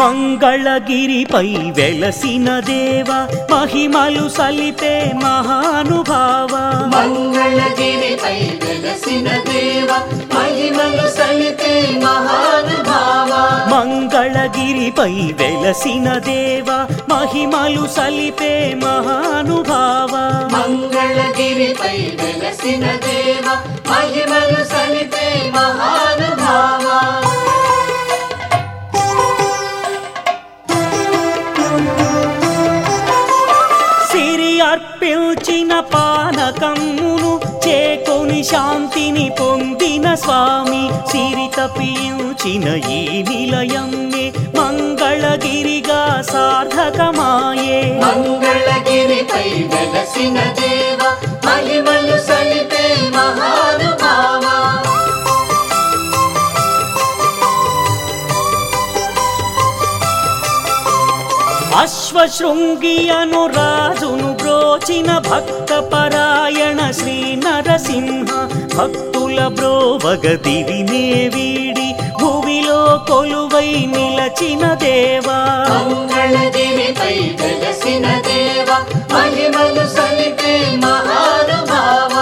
మంగళగిరిపై వెలసిన దేవ మహిమలు సలిపే మహానుభావ మంగళగిరిపై వెలసిన దేవ మహిమలు సలిపే మహానుభావ మంగళగిరిపై వెలసిన దేవ మహిమలు సలిపే మహానుభావ మంగళగిరిపై వెలసిన దేవ మహిమలు సలిపే మహానుభావ అర్పించిన పానకమ్మును చేకొని శాంతిని పొందిన స్వామి సిరి తప్పించిన ఈ నిలయమే మంగళగిరిగా సార్థకమాయే మంగళగిరిపై వెలసిన దేవ మహిమలు సలిపే మహానుభావ అశ్వశృంగి అను రాజును బ్రోచిన భక్త పరాయణ శ్రీ నరసింహ భక్తుల బ్రోవగ దివినే వీడి భువిలో కొలువై నిలచిన దేవా మంగళగిరిపై వెలసిన దేవ మహిమలు సలిపే మహానుభావ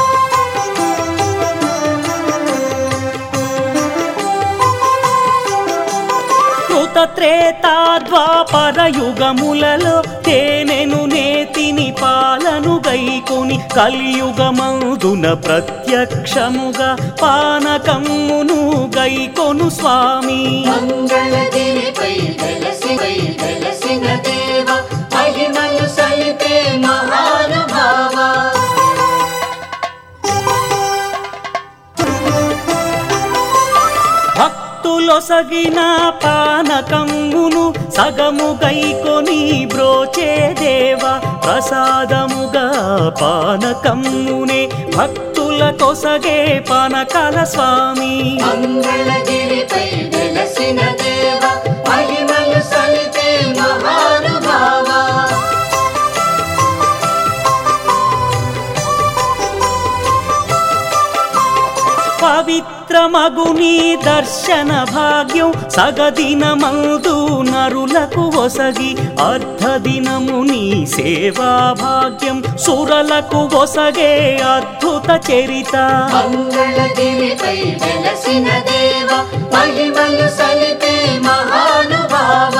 త్రేతా ద్వాపర యుగములలో తేనెను నేతిని పాలను గైకొని కలియుగమందున ప్రత్యక్షముగా పానకమ్మును గైకొను స్వామి మంగళగిరిపై వెలసిన దేవ మహిమలు సలిపే మహానుభావ భక్తులొసగిన పానకమ్మును సగము గైకొని బ్రోచే దేవ ప్రసాదముగా పానకమ్మునే భక్తుల కొసగే పానకాల స్వామి మంగళగిరిపై వెలసిన దేవ మహిమలు సలిపే మహానుభావ పవిత్రమగుని దర్శన భాగ్యం సగదినమందు నరులకు ఒసగి అర్ధదినముని సేవా భాగ్యం సురలకు ఒసగే అద్భుత చరిత మంగళగిరిపై వెలసిన దేవ మహిమలు సలిపే మహానుభావ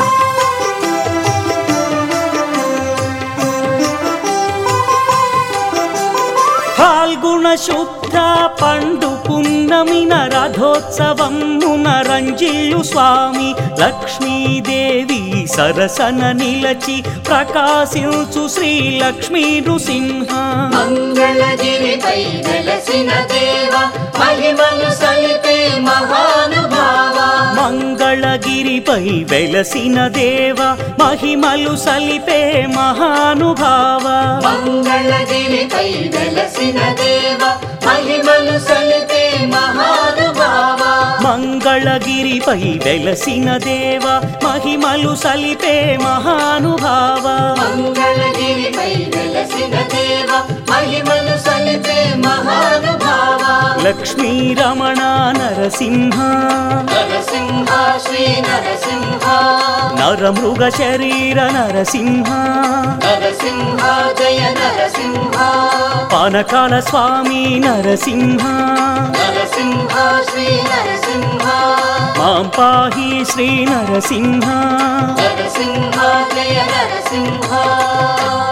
ఫాల్గుణ శుద్ధ పండు పున్నమిన రథోత్సవమున రంజిల్లు స్వామి లక్ష్మీదేవి సరసన నిలచి ప్రకాశించు శ్రీ లక్ష్మీ నృసింహ మంగళగిరిపై వెలసిన దేవ మహిమలు సలిపే మహానుభావ మంగళగిరిపై వెలసిన దేవ మహిమలు సలిపే మహానుభావ మంగళగిరిపై వెలసిన దేవ మహిమలు సలిపే మహానుభావ మంగళగిరిపై వెలసిన దేవ మహిమలు సలిపే మహానుభావ మంగళగిరిపై వెలసిన దేవ మహిమలు సలిపే మహానుభావ లక్ష్మీ రమణ నరసింహ నరసింహ శ్రీ నరసింహ నరమృగ శరీర నరసింహ నరసింహ జయ నరసింహ పానకాల స్వామి నరసింహ నరసింహ శ్రీ నరసింహ మాం పాహి శ్రీ నరసింహ నరసింహ జయ నరసింహ